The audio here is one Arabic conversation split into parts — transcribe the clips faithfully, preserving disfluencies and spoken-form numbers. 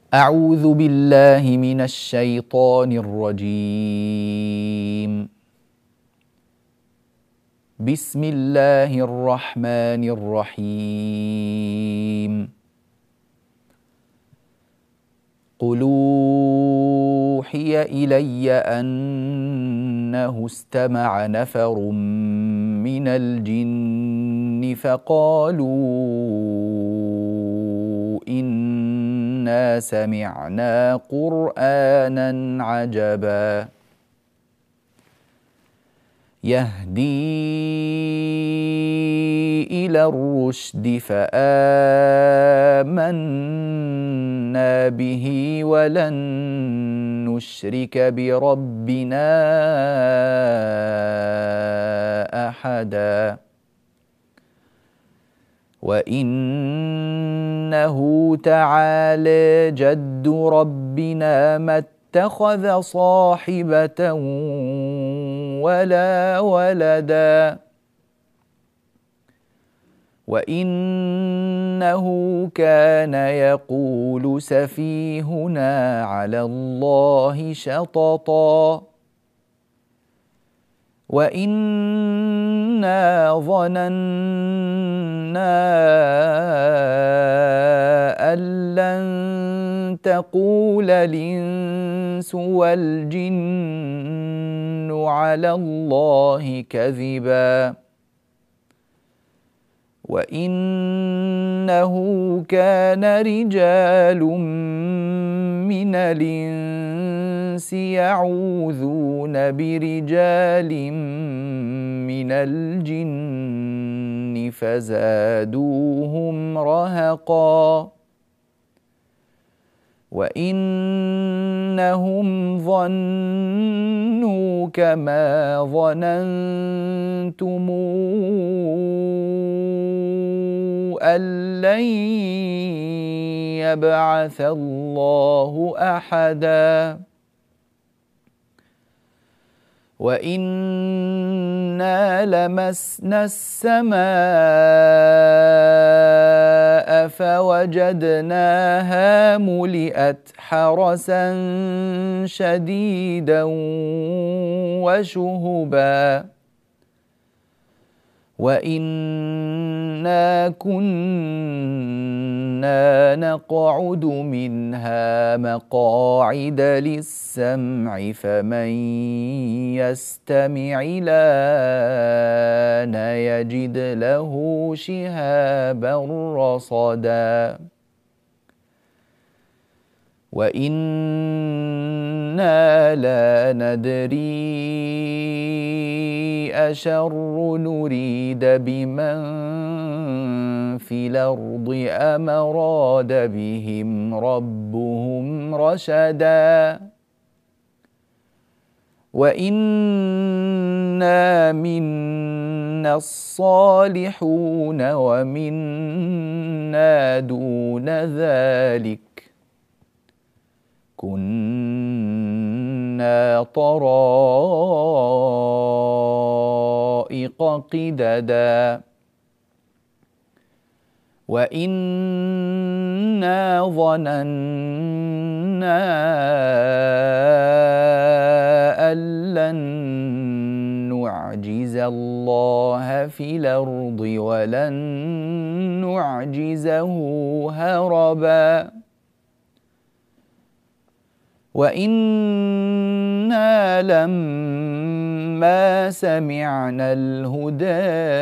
أعوذ بالله من الشيطان الرجيم. بسم الله الرحمن الرحيم. قل أوحي إلي أنه استمع نفر من الجن فقالوا إنا سمعنا قرآنا عجبا يهدي إلى الرشد فآمنا به ولن نشرك بربنا أحدا وإنه تعالى جد ربنا ما اتخذ صاحبة ولا ولدا وإنه كان يقول سفيهنا على الله شططا وإنا ظننا أن لن تقول الإنس والجن على الله كذبا وإنه كان رجال من الإنس يعوذون برجال من الجن فزادوهم رهقا وإنهم ظنوا كما ظننتم أن لن يبعث الله أحدا وإنا لمسنا السماء فوجدناها ملئت حرسا شديدا وشهبا وإنا كنا نقعد منها مقاعد للسمع فمن يستمع الآن يجد له شهابا رصدا وإنا لا ندري أشر نريد بمن في الأرض أم أراد بهم ربهم رشدا وإنا منا الصالحون ومنا دون ذلك كنا طرائق قددا وإنا ظننا أن لن نعجز الله في الأرض ولن نعجزه هربا وإنا لما سمعنا الهدى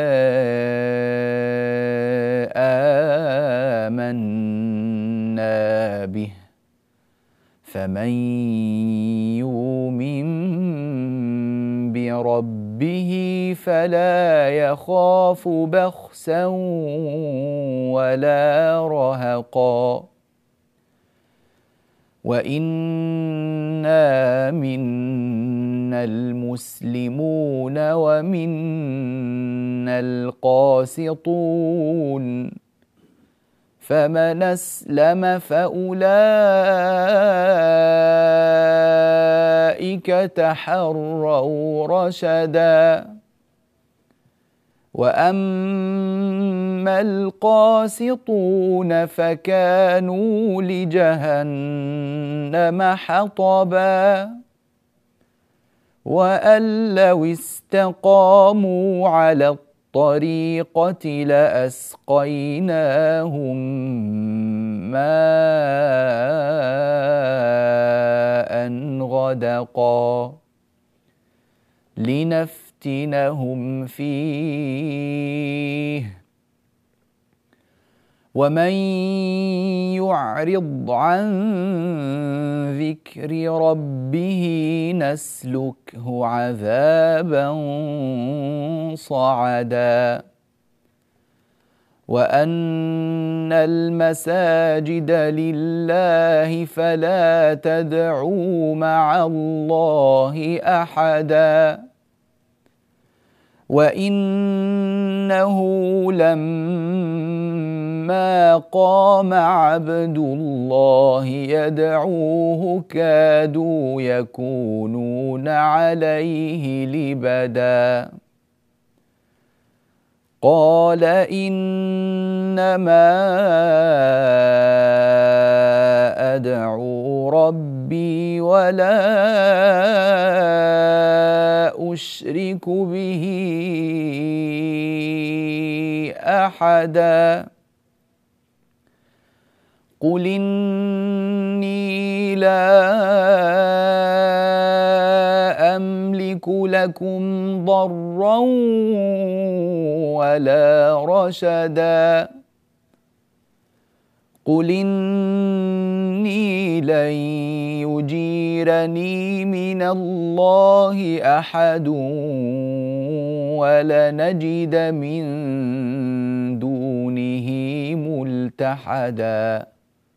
آمنا به فمن يؤمن بربه فلا يخاف بخسا ولا رهقا وإنا منا المسلمون ومنا القاسطون فمن أسلم فأولئك تحروا رشدا وأما القاسطون فكانوا لجهنم حطبا وأن لو استقاموا على الطريقة لأسقيناهم ماء غدقا لنفتنهم فيه ومن يعرض عن ذكر ربه نسلكه عذابا صعدا وأن المساجد لله فلا تدعوا مع الله أحدا وإنه لما قام عبد الله يدعوه كادوا يكونون عليه لبدا قال إنما أدعو ربي ولا أشرك به أحدا قل إني لا أملك لكم ضرا ولا رشدا قل إني لن يجيرني من الله أحد ولنجد من دونه ملتحدا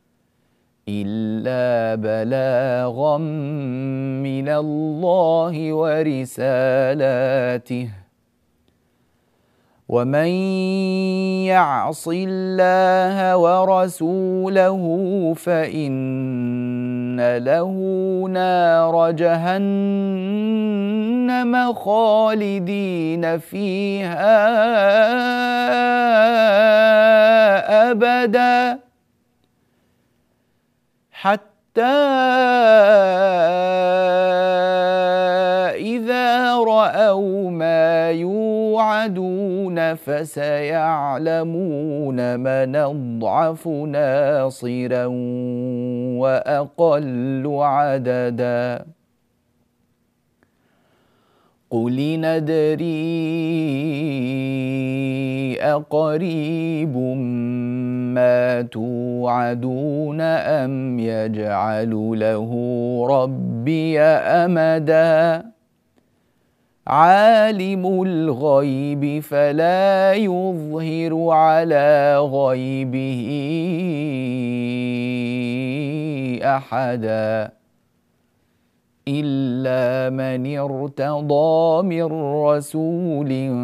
إلا بلاغا من الله ورسالاته ومن يعص الله ورسوله فإن له نار جهنم خالدين فيها أبدا حتى إذا رأوا ما يوعدون فسيعلمون من أضعف ناصرا وأقل عددا قل ندري أقريب ما توعدون أم يجعل له ربي أمدا عالم الغيب فلا يظهر على غيبه أحدا إلا من ارتضى من رسول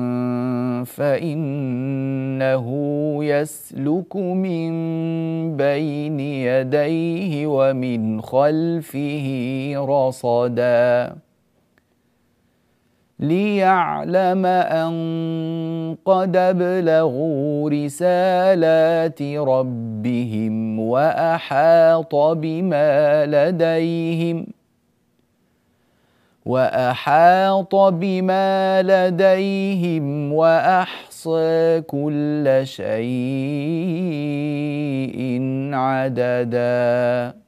فإنه يسلك من بين يديه ومن خلفه رصدا ليعلم أن قد أبلغوا رسالات ربهم وأحاط بما لديهم وأحاط بما لديهم وأحصى كل شيء عددا.